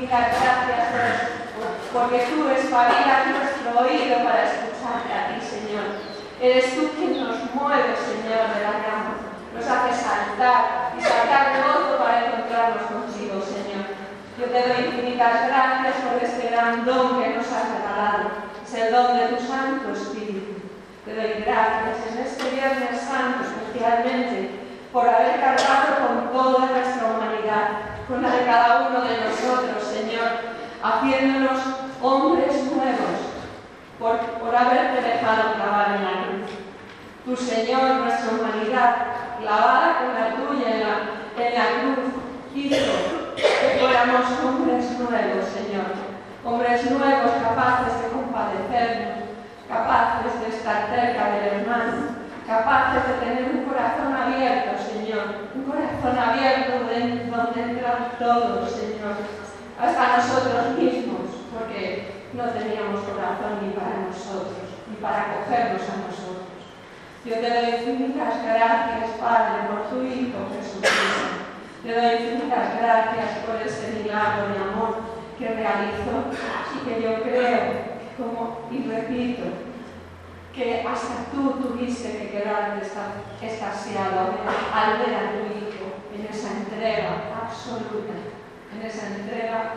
dar gracias porque tú espabilas nuestro oído para escucharte a ti, Señor. Eres tú quien nos mueve, Señor, de la cama. Nos hace saltar y saltar de gozo para encontrarnos contigo, Señor. Yo te doy infinitas gracias por este gran don que nos has regalado. Es el don de tu Santo Espíritu. Te doy gracias en este Viernes Santo especialmente por haber cargado con toda nuestra humanidad, con la de cada uno de nosotros, Señor, haciéndonos hombres nuevos, por haberte dejado clavar en la cruz. Tu Señor, nuestra humanidad, clavada con la tuya en la cruz, hizo que fuéramos hombres nuevos, Señor, hombres nuevos capaces de compadecernos, capaces de estar cerca del hermano, capaces de tener un corazón abierto, Señor, un corazón abierto donde entran todos, Señor, hasta nosotros mismos, porque no teníamos corazón ni para nosotros, ni para acogernos a nosotros. Yo te doy infinitas gracias, Padre, por tu Hijo Jesucristo. Te doy infinitas gracias por ese milagro de amor que realizó y que yo creo, y repito, que hasta tú tuviste que quedarte extasiado al ver a tu Hijo en esa entrega absoluta, en esa entrega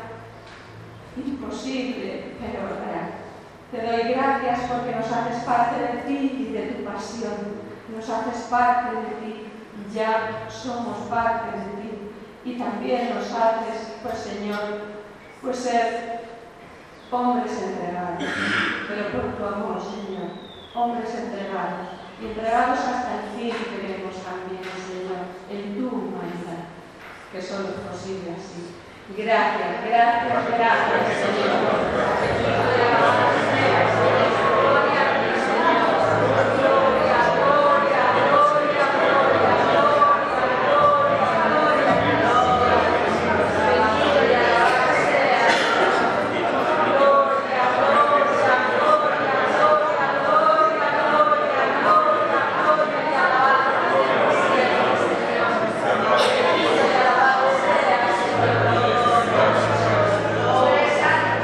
imposible, pero real. Te doy gracias porque nos haces parte de ti y de tu pasión. Nos haces parte de ti, ya somos parte de ti. Y también nos haces, pues Señor, pues ser hombres entregados, pero por tu amor, Señor, hombres entregados, y entregados hasta el fin queremos también, Señor, en tu humanidad, que solo es posible así. Gracias, gracias, gracias, Señor. Santo,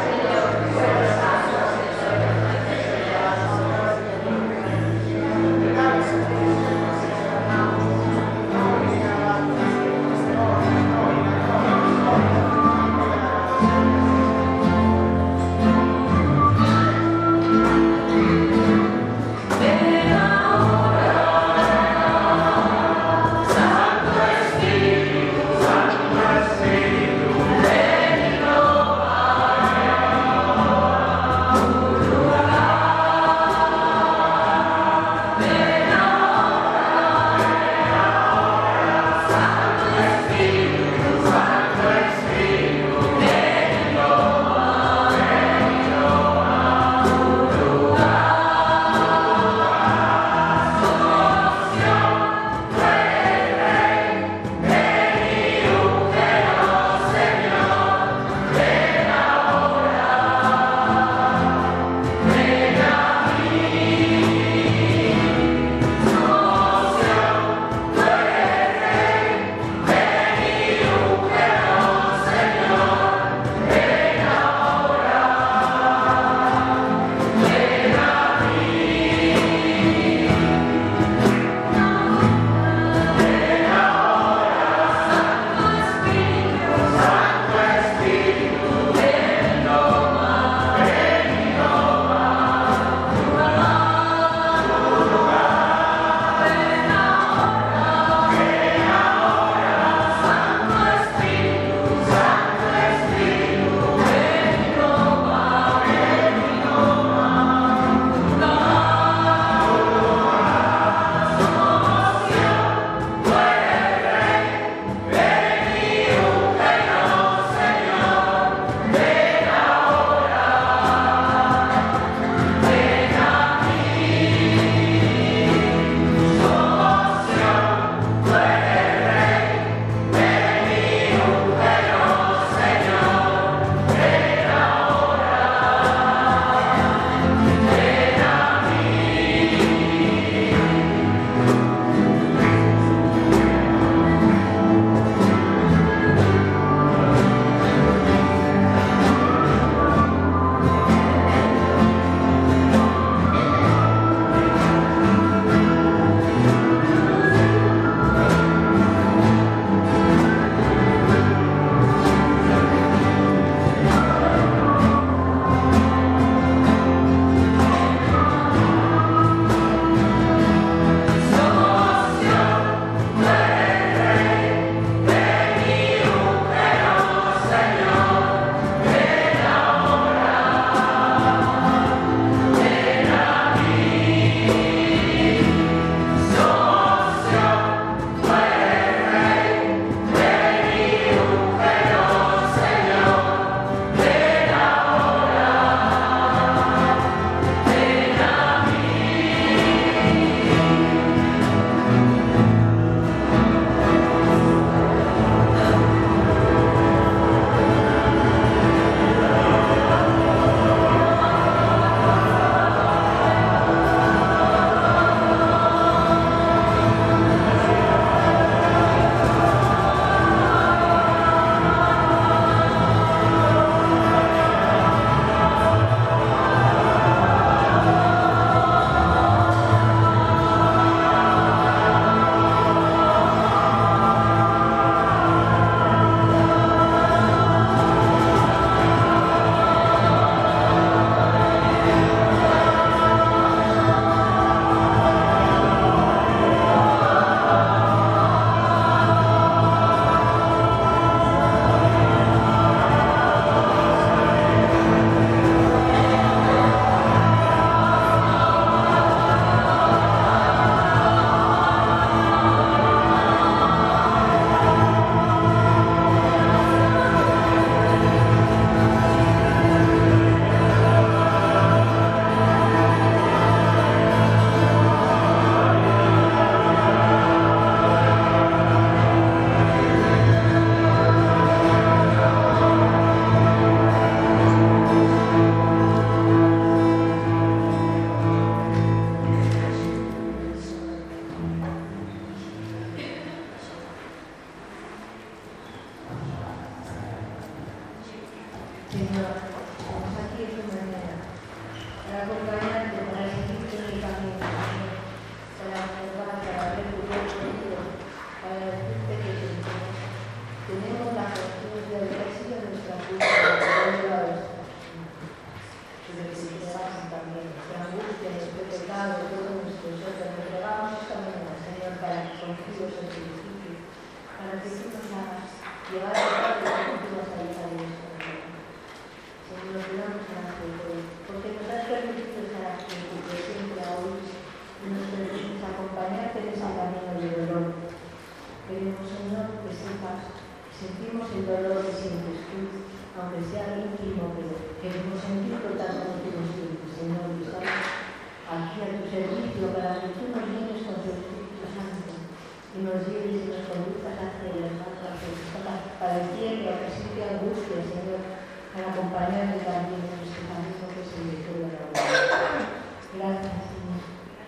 Señor, estamos aquí esta mañana para acompañarte, para seguirte en el camino, Señor, para observar, para ver tu rostro contigo, para decirte que tenemos la costumbre de haber sido nuestra culpa, de haber llevado esto. Pero que te entregamos también nuestra angustia, nuestro pecado, todo nuestro ser, te entregamos esta mañana, Señor, para que confíes en tu justicia, para que tú nos hagas llevar a cabo lo que tú vas a llevar en esto. Señor, te damos gracias porque nos has permitido estar aquí en tu presencia hoy y nos permites acompañarte en ese camino de dolor. Queremos, Señor, que sepas, sentimos el dolor que sientes tú, aunque sea íntimo, pero queremos sentirlo tanto como tú lo sientes, Señor, y estamos aquí a tu servicio para que tú nos vienes con tu Espíritu Santo y nos lleves y nos conduzcas hacia el hermano, para el cielo, a que siente angustia, Señor, para acompañarle también en este camino que es el de toda la vida. Gracias, Señor.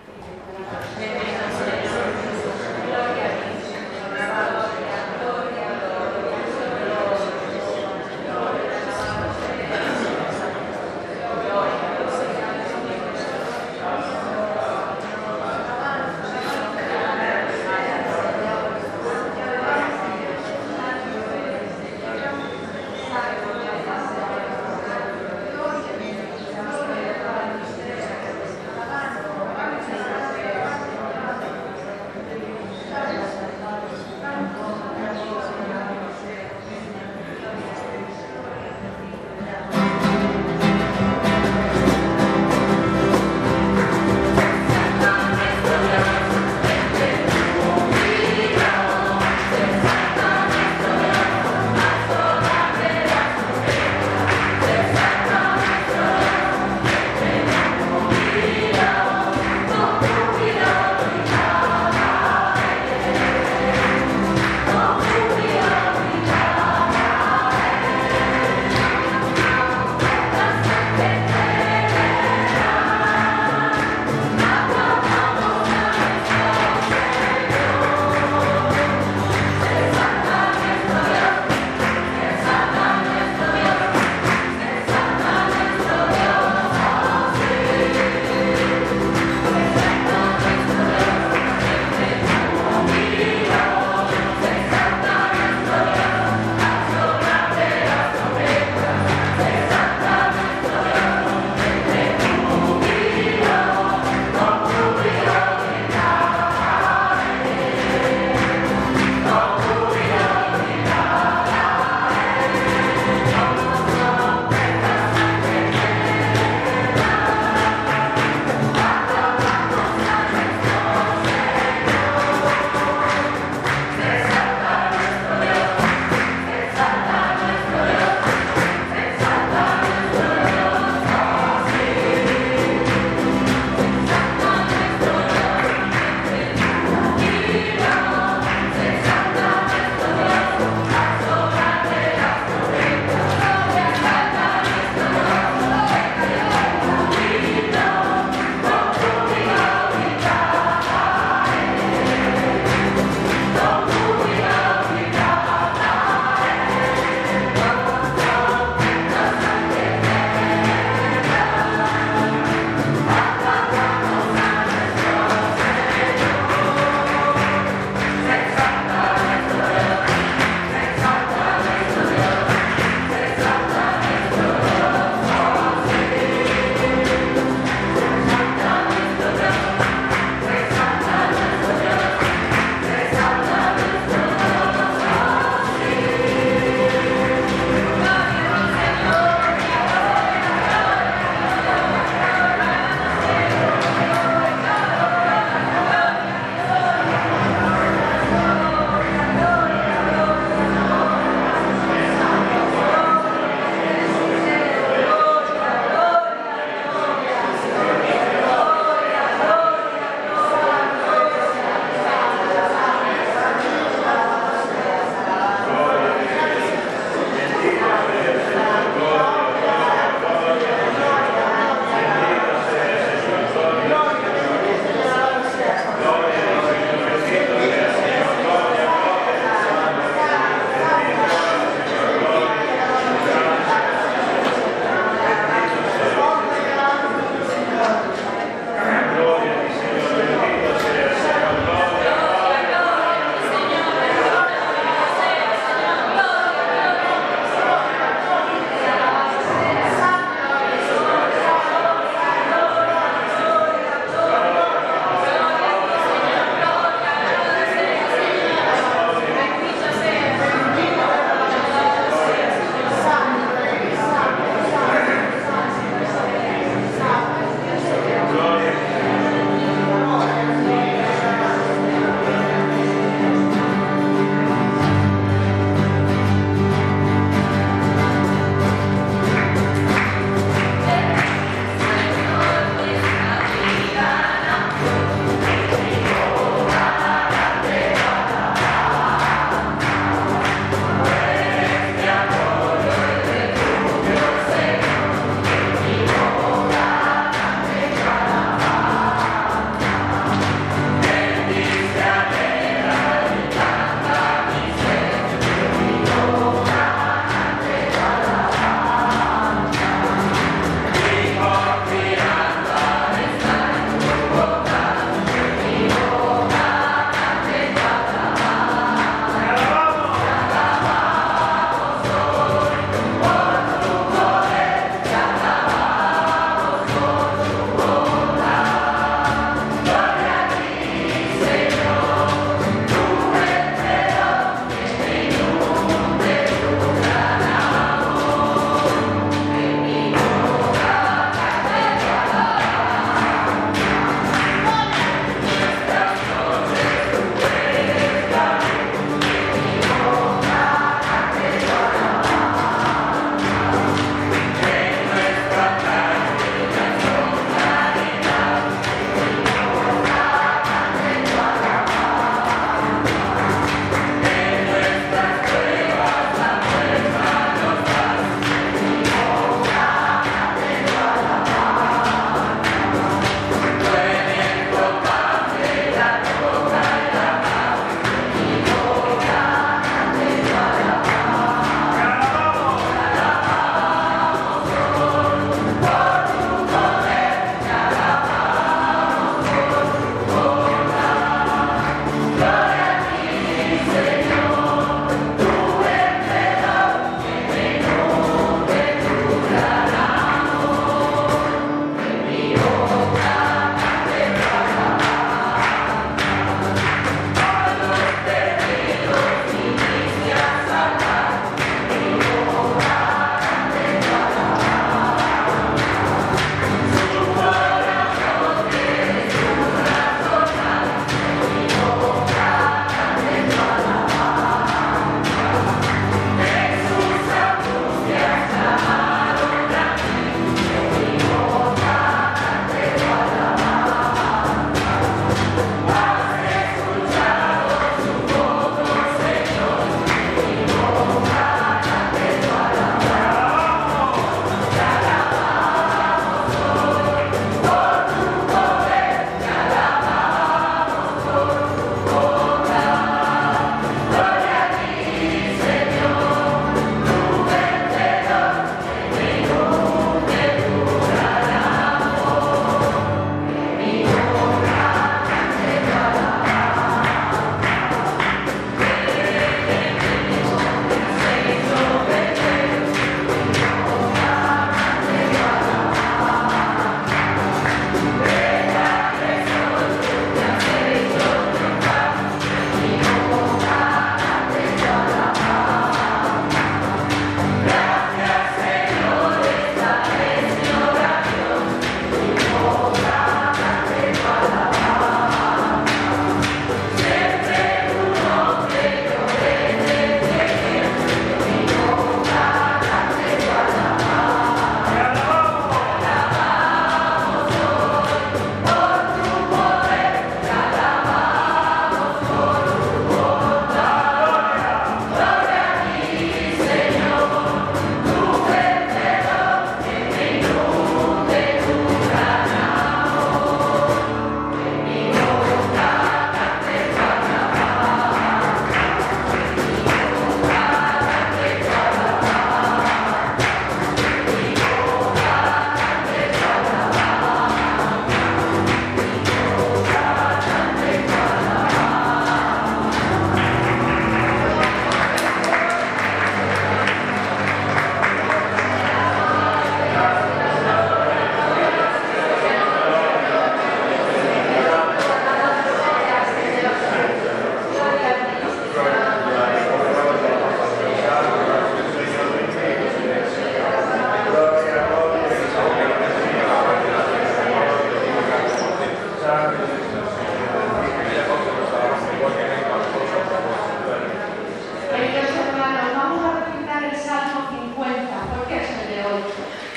Gloria a ti, Señor. Gloria, gloria, gloria.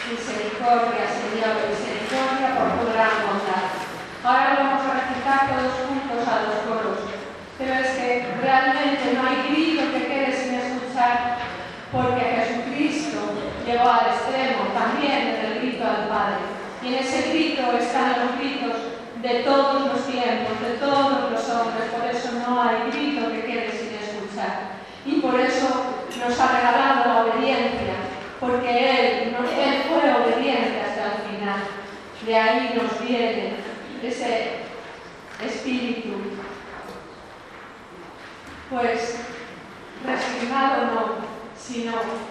Misericordia, Señor, misericordia por tu gran bondad. Ahora lo vamos a recitar todos juntos a los coros. Pero es que realmente no hay grito que quede sin escuchar, porque Jesucristo llegó al extremo también del grito al Padre. Y en ese grito están los gritos de todos los tiempos, de todos los hombres. Por eso no hay grito que quede sin escuchar. Y por eso nos ha regalado la obediencia, porque Él fue obediente hasta el final. De ahí nos viene ese espíritu, pues resignado no, sino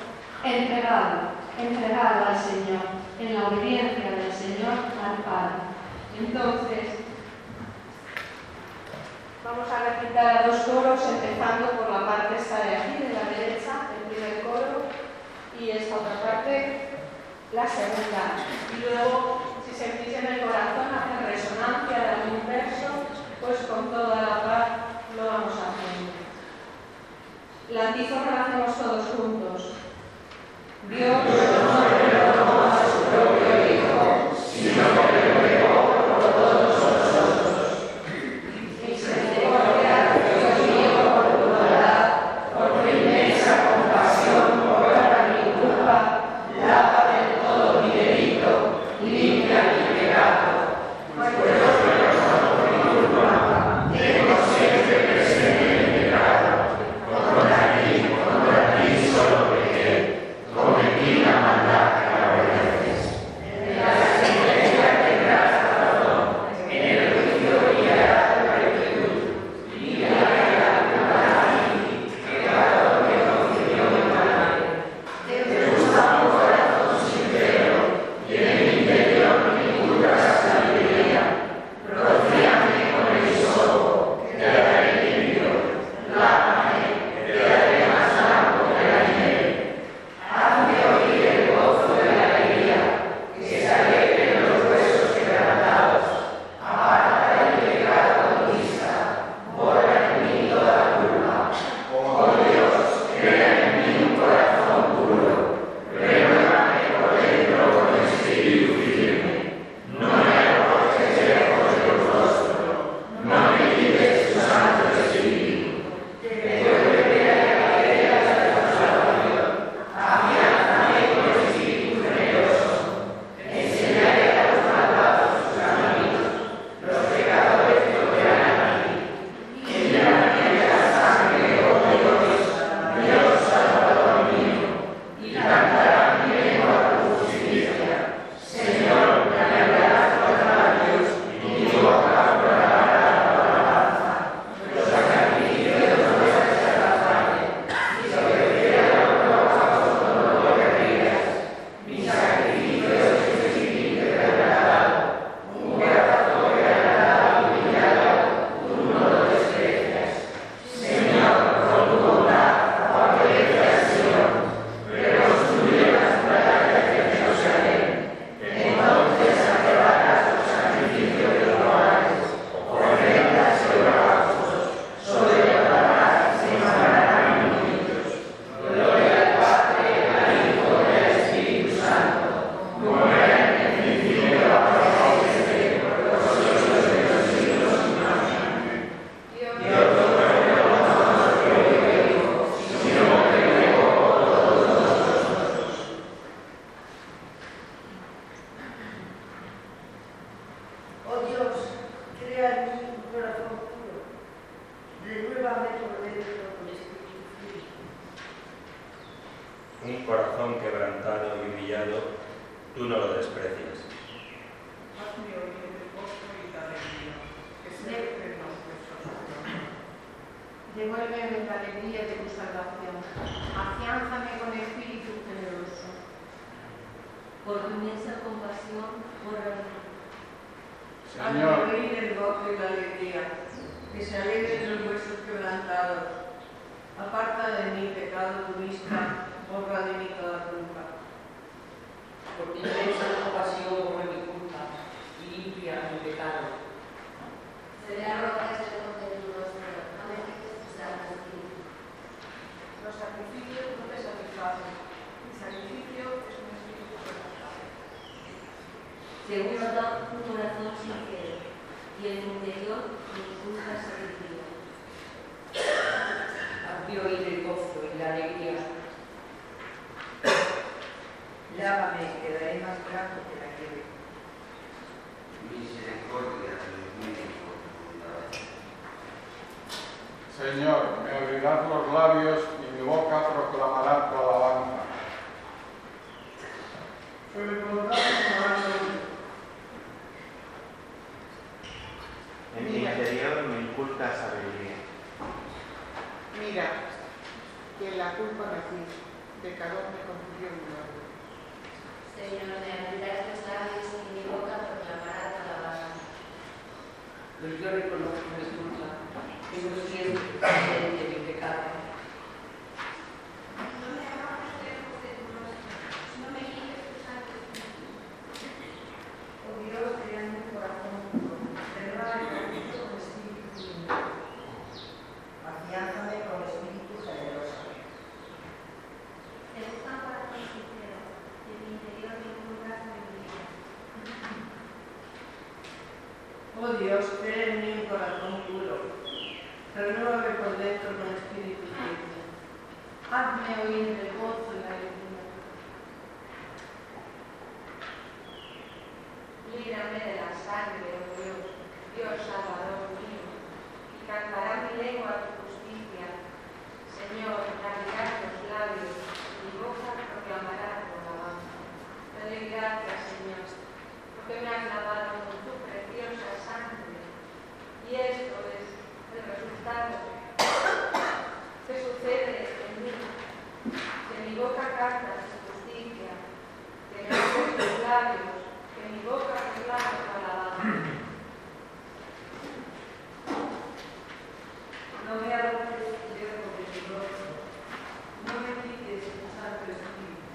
entregado al Señor, en la obediencia del Señor al Padre. Entonces, vamos a recitar a dos coros, empezando por la parte esta de aquí, de la derecha, el primer coro, y esta otra parte, la segunda. Y luego, si sentís en el corazón hacer resonancia de algún verso, pues con toda la paz lo vamos haciendo. La antífona la hacemos todos juntos. Dios no reveló a su propio Hijo, sino que lo entregó por todos nosotros. Misericordia, Dios mío, por tu bondad, por tu inmensa compasión, borra mi culpa, lava del todo mi delito, limpia mi pecado. Pues no por mi culpa, tengo siempre presente mi pecado. Contra ti solo pequé, cometí la maldad que aborreces. En la sentencia tendrás razón, en el juicio guiarás tu rectitud. Límpiame la culpa a mí, pecado que concibió mi madre. Te gusta un corazón sincero, y en el interior ninguna sabiduría. Rocíame con el hisopo, que te haré limpio. Lávame, que te haré más blanco que la nieve. Hazme oír el gozo de la alegría, que se alegren los huesos quebrantados. Aparta el pecado con vista, borra en mí toda culpa. Oh Dios, crea en mí un corazón puro, renuévame por dentro con espíritu firme. No me arrojes lejos de tu rostro, no me quites tu santo espíritu. Devuélveme la alegría de tu salvación, afiánzame con espíritu generoso. Enseñaré a los malvados sus caminos, los pecadores te odiarán a ti. Límpiame de la sangre, oh Dios, Salvador mío, y cantará mi lengua tu justicia. Señor, me alegrarás los labios, y mi boca proclamará tu alabanza. Los sacrificios no se satisfacen, y sobre el cielo holocaustos con dolor de rías. Mi sacrificio es un espíritu quebrantado, un corazón quebrantado y humillado, tú no lo desprecias. Señor, por tu bondad, favorece a Sion, reconstruye las murallas de Jerusalén. Entonces aprobarás los sacrificios de los hogares, ofrendas y holocaustos, sobrellevarás y mandarán limpios. Gloria al Padre, al Hijo y al Espíritu Santo, como era en el principio, ahora y siempre, por los siglos de los siglos. Amén. Dios no reveló a su propio Hijo, sino que lo entregó por todos nosotros. Oh Dios, crea en mí un corazón puro, renuévame por dentro con espíritu firme. Un corazón quebrantado y humillado, tú no lo desprecias. Hazme oír el gozo y la alegría, que se alegren los huesos quebrantados. Devuélveme la alegría de tu salvación. Afiánzame con espíritu generoso. Por tu inmensa compasión, borra mi culpa. Hazme oír el gozo y la alegría, que se alegren los huesos quebrantados. Aparta de mí, pecado, tu vista, borra de mí toda culpa. Por tu inmensa compasión borra mi culpa y limpia mi pecado. Se le arrojas lejos de tu rostro, no me quites tu santo espíritu. Los sacrificios no te satisfacen. Mi sacrificio es un espíritu quebrantado. según da un corazón sincero, y en el interior inculca sabiduría. Hazme oír el gozo y la alegría. Lávame, quedaré más blanco que la nieve. Misericordia de los médicos. Señor, me abrirás los labios y mi boca proclamará tu alabanza. En mi interior me inculca sabiduría. Mira, que en la culpa nací, pecador me confundió mi nombre. Señor, me abrirás los labios y mi boca proclamará tu alabanza. Pues yo reconozco mi culpa, tengo siempre presente mi pecado. No me hagas lejos de tu rostro, no me quites tu santo espíritu. Oh Dios, crea en mi corazón puro, renueva el conjunto con espíritu limpio. Afiánzame con espíritu generoso. Te gusta un corazón sincero, y en mi interior me inculca sabiduría. Oh Dios, crea en mí un corazón puro. Renuévame por dentro con espíritu limpio. Hazme oír el gozo y la alegría. Líbrame de la sangre, oh Dios, Dios Salvador mío, y cantará mi lengua tu justicia. Señor, abrirás los labios, y mi boca proclamará tu alabanza. Te doy gracias, Señor, porque me has lavado con tu preciosa sangre. Y esto es el resultado que sucede en mí, que mi boca canta tu justicia, que me abres los labios, que mi boca proclama tu alabanza. No me arrojes lejos de tu rostro, no me quites tu santo espíritu.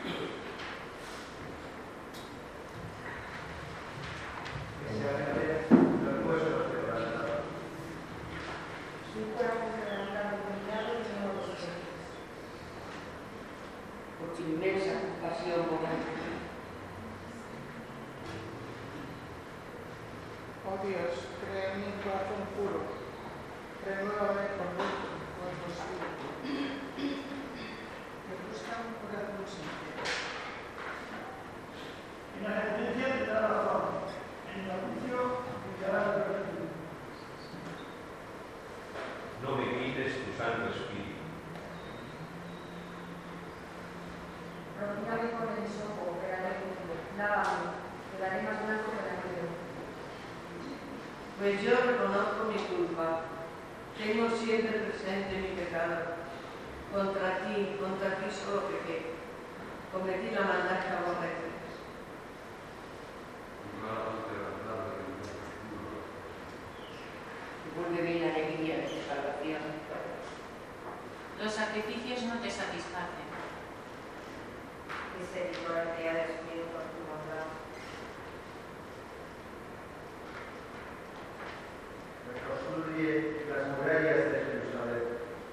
Que se alegren los huesos quebrantados. Su corazón quebrantado humillado y no los quejes. Por tu inmensa compasión por mí. Oh Dios, crea en mí un corazón puro, renuévame por dentro con tu espíritu. Me gusta un corazón sincero. En la sentencia te da razón, en el juicio te dará la verdad. No me quites tu santo espíritu. Rocíame con el hisopo, quedaré limpio. Lávame, quedaré más blanco que la nieve. Pues yo reconozco mi culpa. Tengo siempre presente mi pecado. Contra ti solo pequé. Cometí la maldad que aborreces. Vuélveme la alegría de tu salvación. Los sacrificios no te satisfacen. Misericordia de Dios por tu bondad. Reconstruye las murallas de Jerusalén.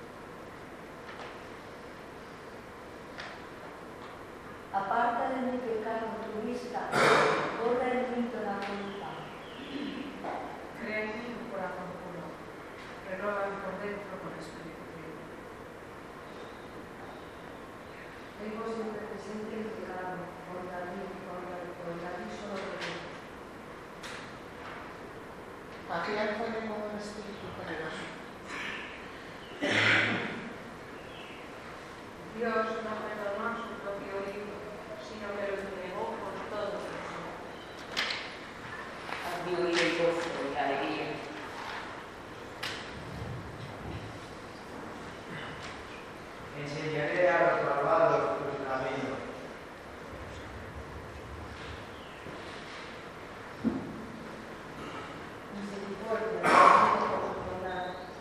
Aparta de mi pecado tu vista, borra el mito de la culpa. Crea en mí un corazón puro, renuévame por dentro con espíritu limpio. Tengo siempre presente mi pecado, contra ti solo pequé. Afiánzame con un espíritu generoso. Dios no perdonó su propio hijo, sino que lo entregó por todos nosotros. Hazme oír el gozo y la alegría. Enseñaré a los malvados tus caminos. Misericordia de Dios por tu bondad.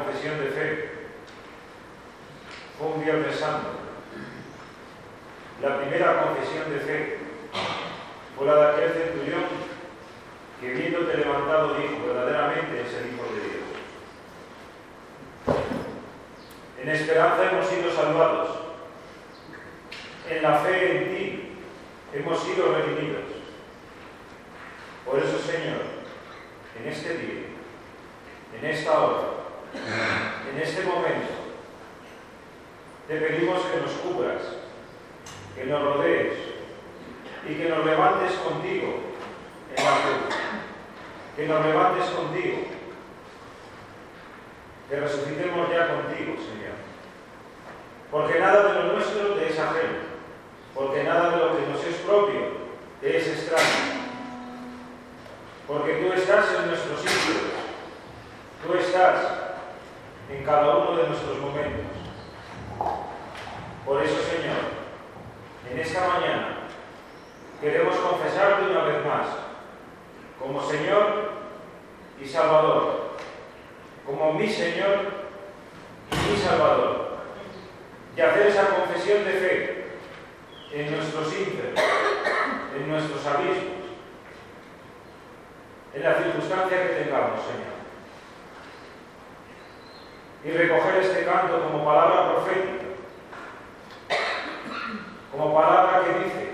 confesión de fe. Fue un Viernes Santo. La primera confesión de fe fue la de aquel centurión que, viéndote levantado, dijo: verdaderamente es el Hijo de Dios. En esperanza hemos sido salvados. En la fe en ti hemos sido redimidos. Por eso, Señor, en este día, en esta hora, en este momento, te pedimos que nos cubras, que nos rodees y que nos levantes contigo en la cruz, que nos levantes contigo, que resucitemos ya contigo, Señor. Porque nada de lo nuestro te es ajeno, porque nada de lo que nos es propio te es extraño, porque tú estás en nuestros sitios, tú estás en cada uno de nuestros momentos. Por eso, Señor, en esta mañana queremos confesarte una vez más como Señor y Salvador, como mi Señor y mi Salvador, y hacer esa confesión de fe en nuestros ínferos, en nuestros abismos, en la circunstancia que tengamos, Señor. Y recoger este canto como palabra profética, como palabra que dice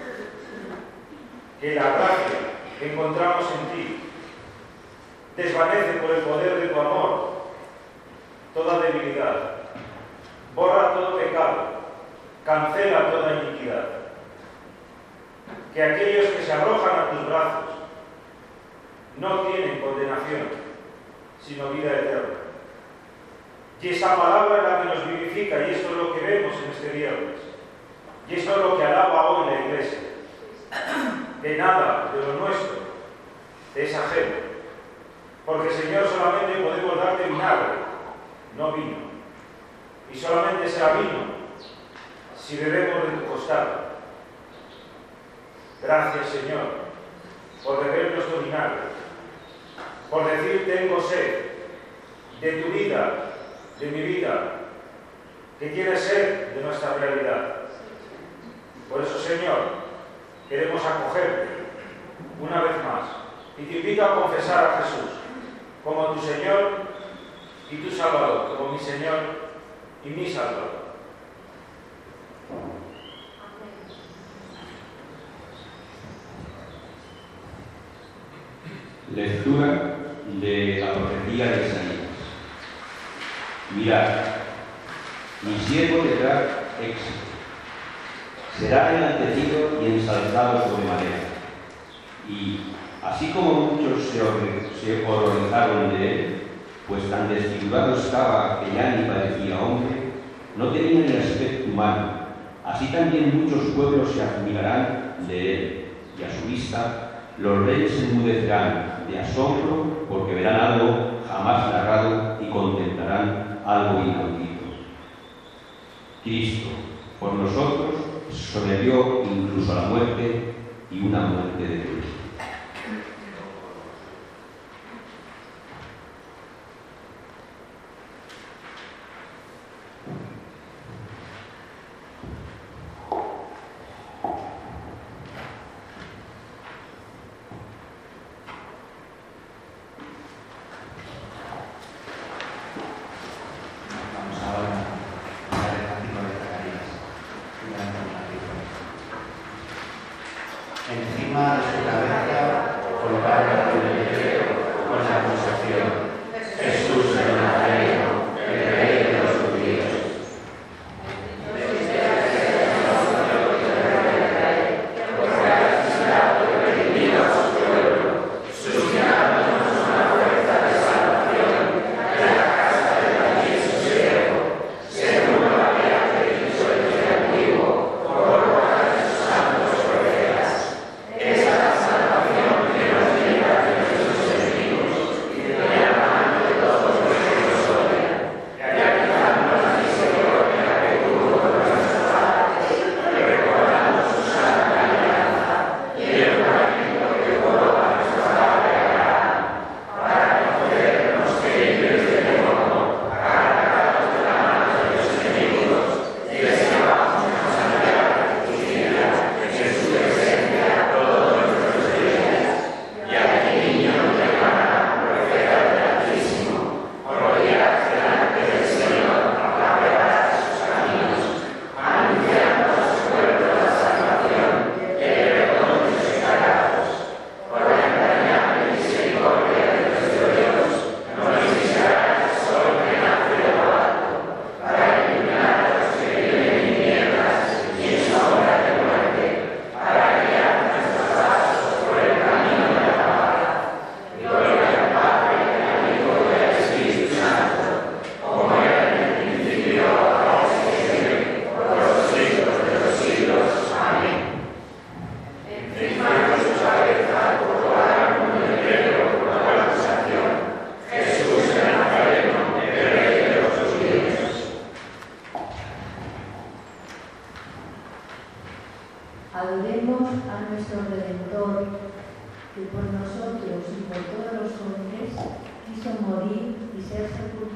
que la gracia que encontramos en ti desvanece por el poder de tu amor toda debilidad, borra todo pecado, cancela toda iniquidad. Que aquellos que se arrojan a tus brazos no tienen condenación, sino vida eterna. Y esa palabra es la que nos vivifica, y esto es lo que vemos en este viernes. Y esto es lo que alaba hoy la Iglesia. Que nada de lo nuestro es ajeno. Porque, Señor, solamente podemos darte vinagre, no vino. Y solamente será vino si bebemos de tu costado. Gracias, Señor, por beber nuestro vinagre. Por decir: tengo sed de tu vida, de mi vida, que quieres ser de nuestra realidad. Por eso, Señor, queremos acogerte una vez más y te invito a confesar a Jesús como tu Señor y tu Salvador, como mi Señor y mi Salvador. Lectura de la profecía de Isaías. Mirad, mi siervo tendrá éxito. Será enaltecido y ensalzado sobremanera. Y así como muchos se horrorizaron de él, pues tan desfigurado estaba que ya ni parecía hombre, no tenía ni aspecto humano, así también muchos pueblos se admirarán de él, y a su vista los reyes se enmudecerán de asombro porque verán algo jamás narrado y contemplarán algo inaudito. Cristo, por nosotros, sobrevivió incluso a la muerte, y una muerte de cruz. Encima de su cabeza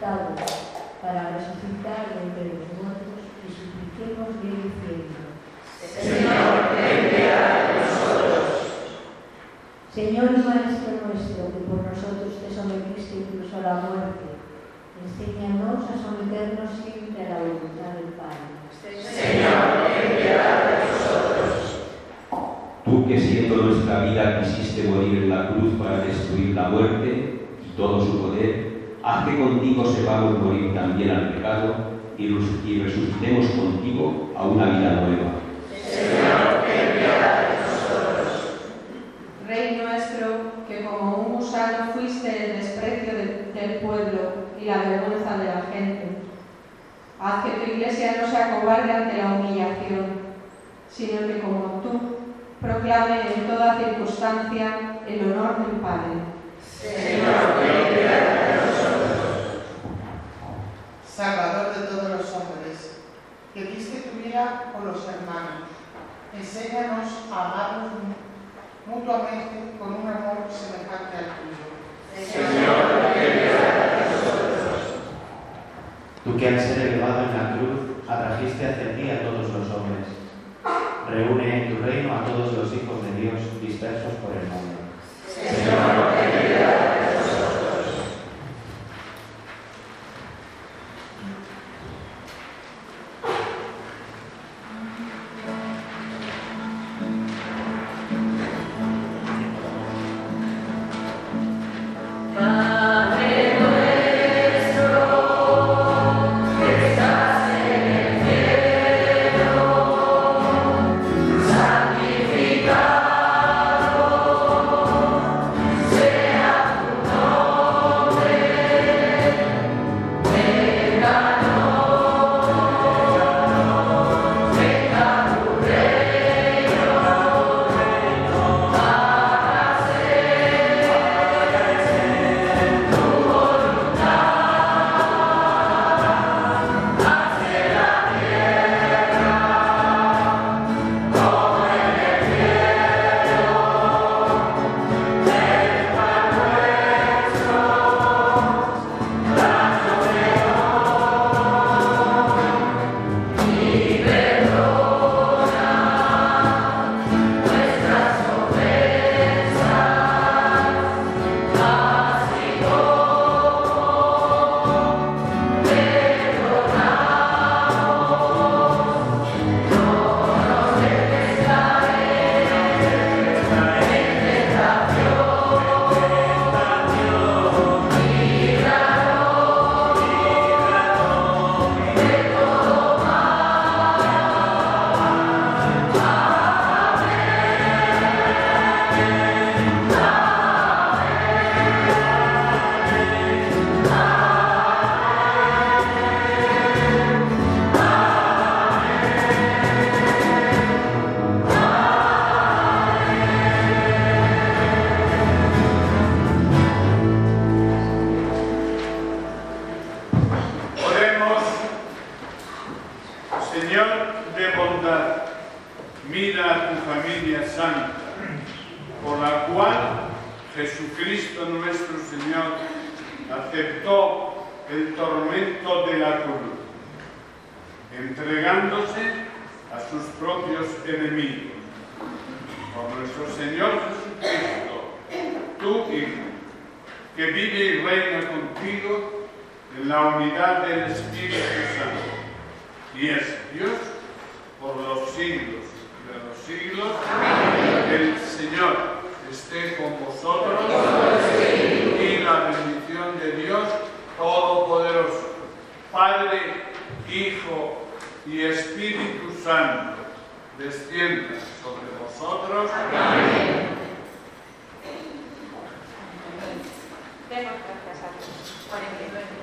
sepultado, para resucitar entre los muertos, y supliquemos bien diciendo: Señor, ten piedad de nosotros. Señor y Maestro nuestro, que por nosotros te sometiste incluso a la muerte, enséñanos a someternos siempre a la voluntad del Padre. Señor, ten piedad de nosotros. Tú que siendo nuestra vida quisiste morir en la cruz para destruir la muerte y todo su poder, haz que contigo sepamos morir también al pecado y resucitemos contigo a una vida nueva. Señor, ten piedad de nosotros. Rey nuestro, que como un gusano fuiste el desprecio del pueblo y la vergüenza de la gente, haz que tu Iglesia no se acobarde ante la humillación, sino que como tú proclame en toda circunstancia el honor del Padre. Señor, ten piedad de nosotros. Salvador de todos los hombres, que diste tu vida por los hermanos, enséñanos a amarnos mutuamente con un amor semejante al tuyo. Señor, ten piedad de nosotros. Tú que al ser elevado en la cruz, atrajiste hacia ti a todos los hombres. Reúne en tu reino a todos los hijos de Dios dispersos por el mundo. Señor, ten piedad de nosotros. Padre nuestro, que estás en el cielo, santificado sea tu nombre, venga tu reino, hágase tu voluntad, hacia la tierra como en el cielo. El pan nuestro, danos hoy y perdona nuestras ofensas, así como Oremos. Señor de bondad, mira a tu familia santa, por la cual Jesucristo nuestro Señor aceptó el tormento de la cruz, entregándose a sus propios enemigos. Por nuestro Señor Jesucristo, tu Hijo, que vive y reina contigo en la unidad del Espíritu Santo, y es Dios por los siglos de los siglos. Amén. El Señor esté con vosotros y la bendición de Dios Todopoderoso, Padre, Hijo y Espíritu Santo, descienda sobre vosotros. Amén. Demos gracias a Dios. 49.